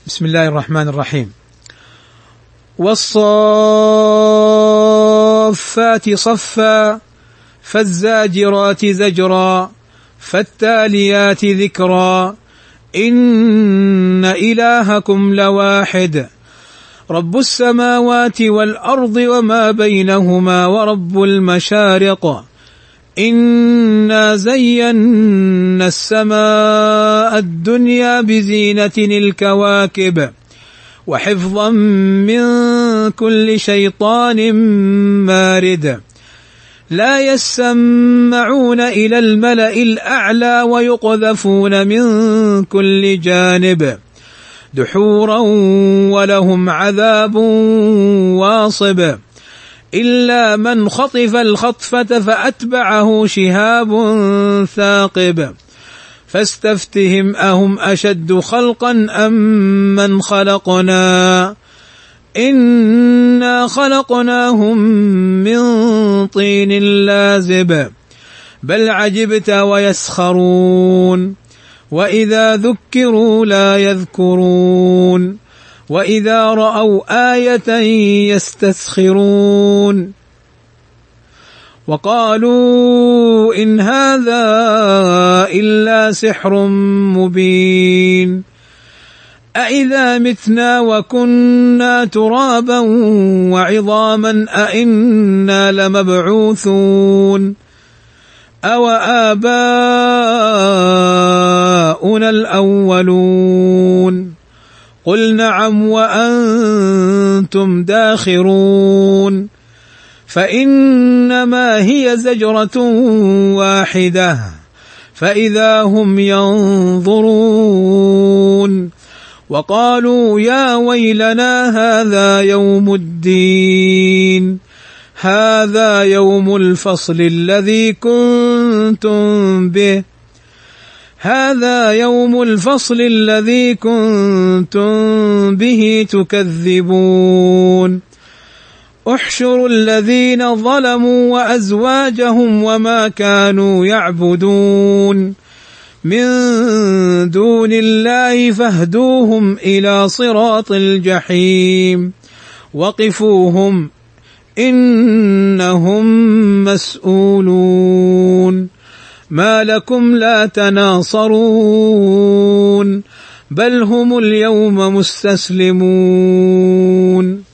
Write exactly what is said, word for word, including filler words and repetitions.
بسم الله الرحمن الرحيم. والصافات صفا فالزاجرات زجرا فالتاليات ذكرا إن إلهكم لواحد رب السماوات والأرض وما بينهما ورب المشارق إنا زينا السماء الدنيا بزينة الكواكب وحفظا من كل شيطان مارد لا يسمعون إلى الملأ الأعلى ويقذفون من كل جانب دحورا ولهم عذاب واصب إلا من خطف الخطفة فأتبعه شهاب ثاقب فاستفتهم أهم أشد خلقا أم من خلقنا إنا خلقناهم من طين لازب بل عجبت ويسخرون وإذا ذكروا لا يذكرون وإذا رأوا آية يستسخرون وقالوا إن هذا إلا سحر مبين أإذا متنا وكنا ترابا وعظاما أإنا لمبعوثون أو آباؤنا الأولون قل نعم وأنتم داخرون فإنما هي زجرة واحدة فإذا هم ينظرون وقالوا يا ويلنا هذا يوم الدين هذا يوم الفصل الذي كنتم به هذا يوم الفصل الذي كنتم به تكذبون احشروا الذين ظلموا وأزواجهم وما كانوا يعبدون من دون الله فاهدوهم إلى صراط الجحيم وقفوهم إنهم مسؤولون ما لكم لا تناصرون بل هم اليوم مستسلمون.